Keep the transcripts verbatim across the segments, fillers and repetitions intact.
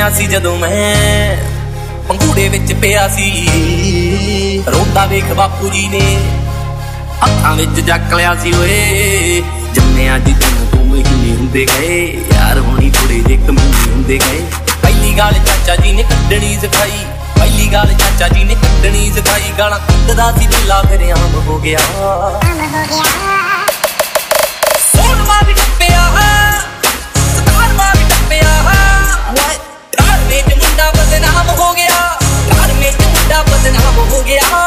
जम्मिया सी जदों मैं पंगूड़े विच पिया सी रोंदा वेख बापू जी ने हत्थां विच जक लिया सी ओए जम्मिया जी तैनूं दो महीने हुंदे गए यार होनी थोड़े जे कमीने हुंदे गए पहली गाल चाचा जी ने कड्डणी सिखाई पहली गाल चाचा जी ने कड्डणी सिखाई गालां कड्डदा सी दिला फिर आम हो गया सोनवा भी टप्पिया सतारवा भी टप्पिया घर में मुंडा बदनाम हो गया घर में मुंडा बदनाम हो गया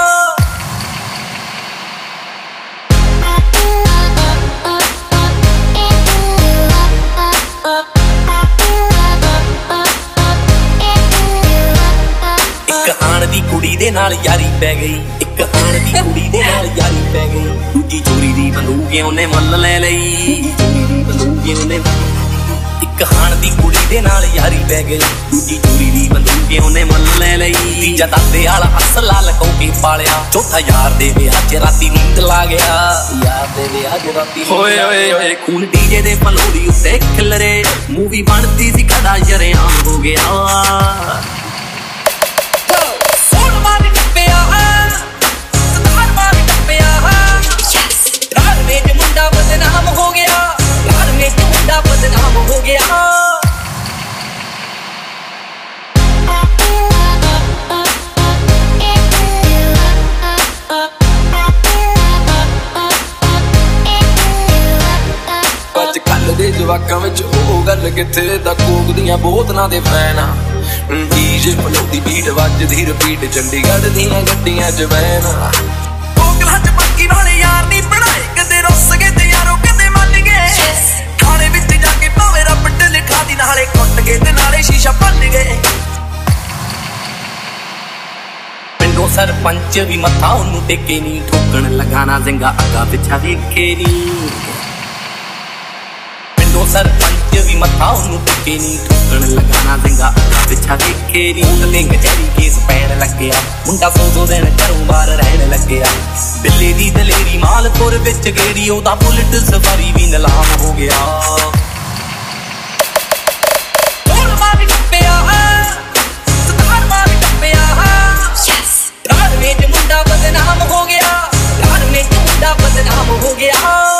दी कुड़ी दे नाल यारी पै गई एक आण दी कुड़ी दे नाल यारी पै गई दूजी चोरी दी बंदूक ओने मुੱਲ ले लई चोरी दी बंदूक ओने एक आण दी कुड़ी दे नाल यारी पै गई दूजी चोरी दी बंदूक ओने मुੱਲ ले लई तीजा दादे वाला असला लको के पालिया चौथा यार दे विआह च राती नींद ला गया यार दे विआह च राती ओए ओए ओए खून डीजे दे पलोड़ी उत्ते खिलरे मूवी बनती सी खड़ा शरेआम हो गया बदनाम हो गया घर में मुंडा बदनाम हो गया अजकल दे जवाकां विच ओह गल किथे दा कोक दियां बोतलां दे फैन आ डीजे पलोदी बीट वजदी रिपीट चंडीगढ़ दियां गड्डियां च वैन कोकला च पक्की वाले यार नी बनाए कदे रुस गए ते यारो कदे मन गए खाने विच जाके भावे रब लिखा दी नाले कुट गए ते नाले शीशा भन गए पिंडों सरपंच भी मत्था ओनू टेके नी ठोकण लगाना जिंगा अगा पिछा वेखे नी पिंडों सरपंच भी मत्था ओनू टेके नी ठोकण लगाना जिंगा अगा पिछा वेखे नी उंदे कचहरी केस पैण लग्या मुंडा सौ दो दिन घरों बाहर रहण लग्या बिल्ले दी दलेरी मालपुर विच गेड़ी ओदा बुलेट सफारी भी नीलाम हो गया सोनवा भी टप्पिया सतारवा भी टप्पिया घर में मुंडा बदनाम हो गया घर में मुंडा बदनाम हो गया